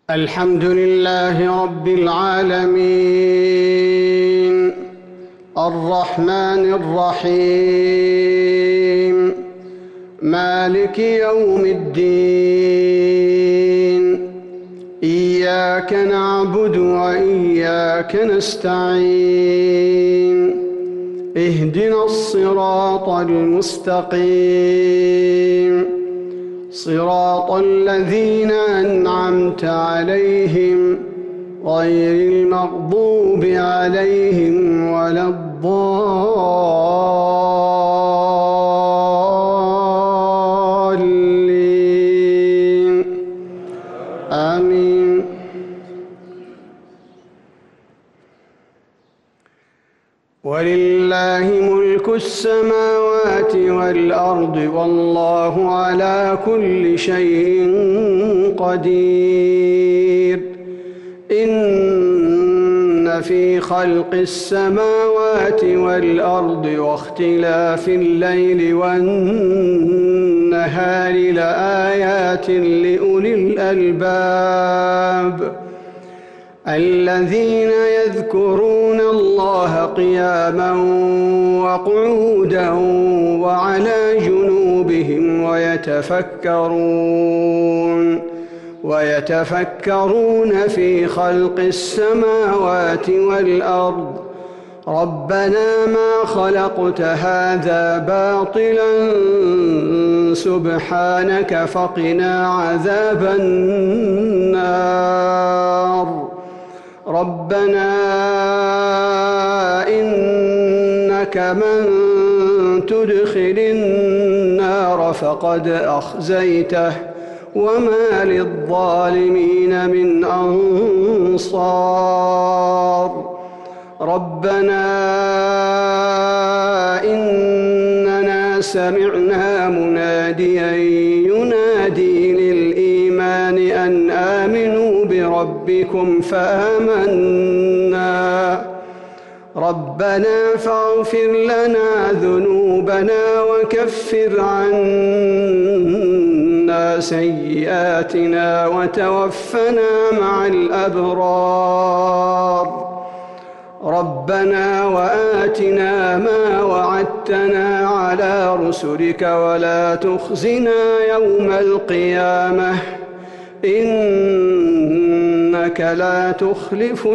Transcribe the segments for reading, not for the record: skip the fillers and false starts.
الحمد لله رب العالمين الرحمن الرحيم مالك يوم الدين إياك نعبد وإياك نستعين اهدنا الصراط المستقيم صراط الذين أنعمت عليهم غير المغضوب عليهم ولا الضالين آمين. ولله ملك السماوات والأرض والله على كل شيء قدير. إن في خلق السماوات والأرض واختلاف الليل والنهار لآيات لأولي الألباب الذين يذكرون الله قياما وقعودا وعلى جنوبهم ويتفكرون في خلق السماوات والأرض ربنا ما خلقت هذا باطلا سبحانك فقنا عذاب النار. ربنا إنك من تدخل النار فقد أخزيته وما للظالمين من أنصار. ربنا إننا سمعنا مناديا ينادي للإيمان أن آمنوا بربكم فآمنا. ربنا فاغفر لنا ذنوبنا وكفر عنا سيئاتنا وتوفنا مع الأبرار. ربنا وآتنا ما وعدتنا على رسلك ولا تخزنا يوم القيامة إنك لا تخلف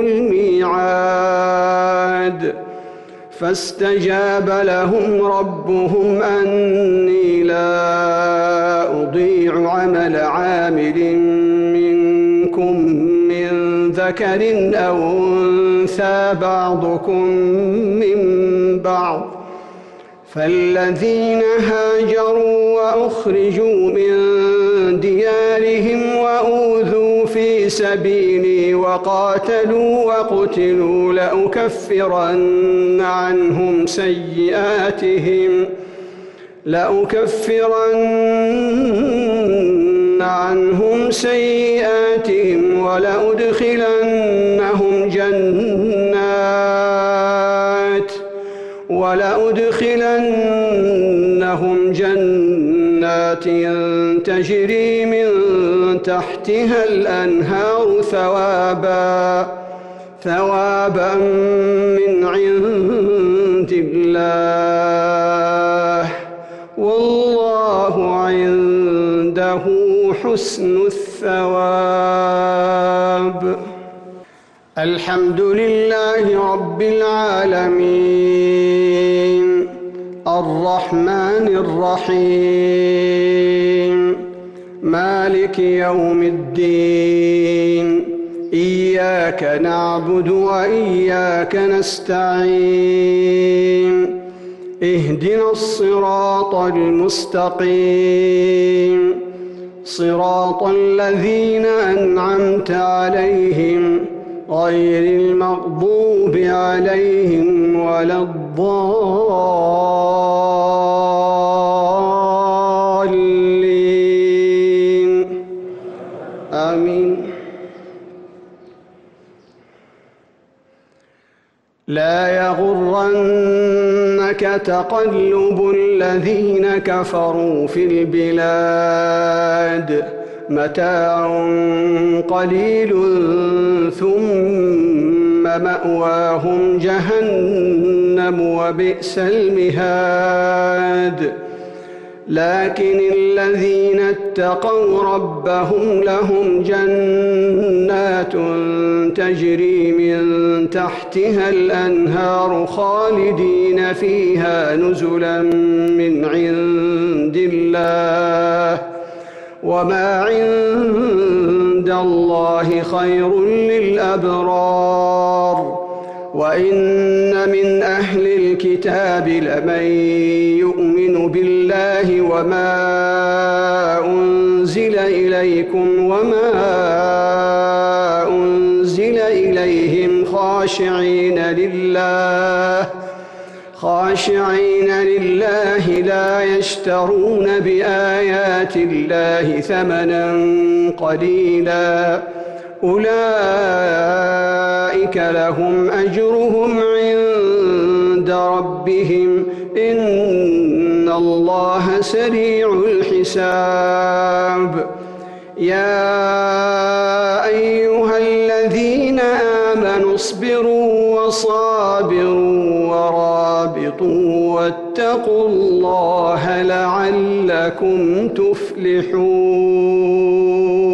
الميعاد. فاستجاب لهم ربهم أني لا أضيع عمل عامل منكم من ذكر أو أنثى بعضكم من بعض. فالذين هاجروا وأخرجوا من ديارهم وأوذوا في سبيلي وقاتلوا وقتلوا لأكفرن عنهم سيئاتهم ولأدخلنهم جنات تجري من تحتها الأنهار ثوابا من عند الله والله عنده حسن الثواب. الحمد لله رب العالمين الرحمن الرحيم مالك يوم الدين إياك نعبد وإياك نستعين اهدنا الصراط المستقيم صراط الذين أنعمت عليهم غير المغضوب عليهم ولا الضالين آمين. لا يغرنك تقلب الذين كفروا في البلاد متاع قليل ثم مأواهم جهنم وبئس المهاد لكن الذين اتقوا ربهم لهم جنات تجري من تحتها الأنهار خالدين فيها نزلا من عند الله وما عند الله خير للأبرار وإن من أهل الكتاب لمن يؤمن بالله وما أنزل إليكم وما أنزل إليهم خاشعين لله لا يشترون بآيات الله ثمنا قليلا أولئك لهم أجرهم عند ربهم إن الله سريع الحساب يا أيها الذين آمنوا اصبروا وصابروا ورابطوا واتقوا الله لعلكم تفلحون